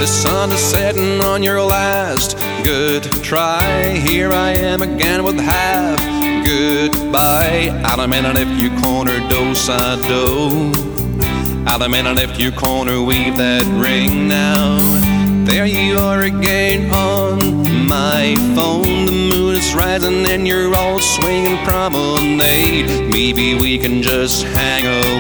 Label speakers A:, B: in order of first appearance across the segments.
A: the sun is setting on your last good try. Here I am again with half goodbye. Out a minute if you corner do-sa-do. Out a minute if you corner weave that ring now. There you are again on my phone. The moon is rising and you're all swinging promenade. Maybe we can just hang a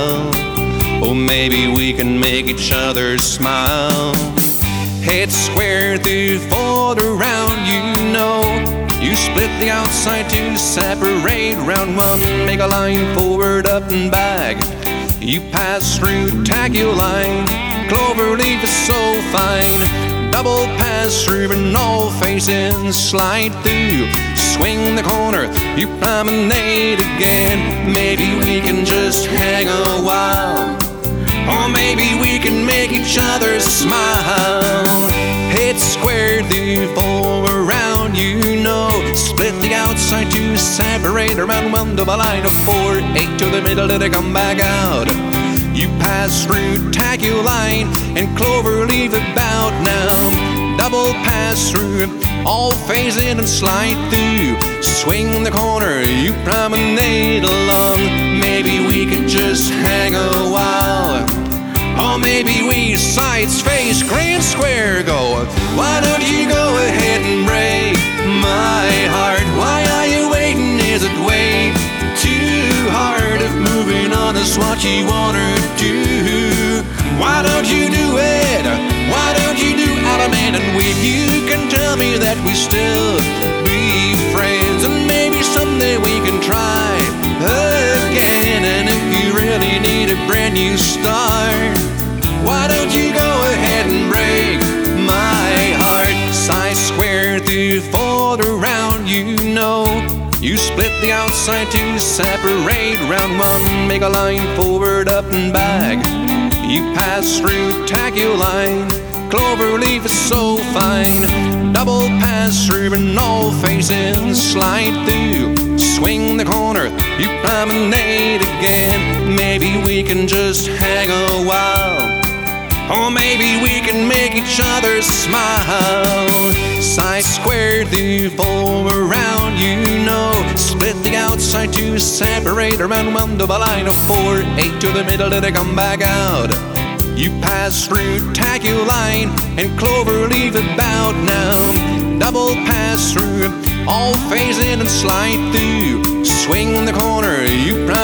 A: while. Or maybe we can make each other smile. Head square through, forward around, you know. You split the outside to separate. Round one, make a line forward, up and back. You pass through, tag your line. Clover leaf is so fine. Double pass through and all facing, slide through. Swing the corner, you promenade again. Maybe we can just hang a while. Or maybe we can make each other smile. Head square through, four around, you know. Split the outside to separate. Around one, double line of four. Eight to the middle, then they come back out. You pass through, tag your line, and clover leave about now. Double pass through, all phase in and slide through. Swing the corner, you promenade along. Maybe we could just hang a while. Or maybe we sides, face, grand square go. Why don't you go ahead and break my heart? Why are you waiting? Is it way too hard? If moving on is what you wanna do, why don't you do it? Why don't you do out a man and weave? You can tell me that we still be friends, and maybe someday we can try again. And if you really need a brand new start, why don't you go ahead and break my heart? Side square through, forward around, you know. You split the outside to separate. Round one, make a line forward, up and back. You pass through, tag your line. Clover leaf is so fine. Double pass through and all facing, slide through. Swing the corner, you promenade again. Maybe we can just hang a while. Or maybe we can make each other smile. Side square through, four around, you know. Split the outside to separate. Around one, double line of four. Eight to the middle, then they come back out. You pass through, tag your line, and clover leave about now. Double pass through, all phase in and slide through. Swing the corner, you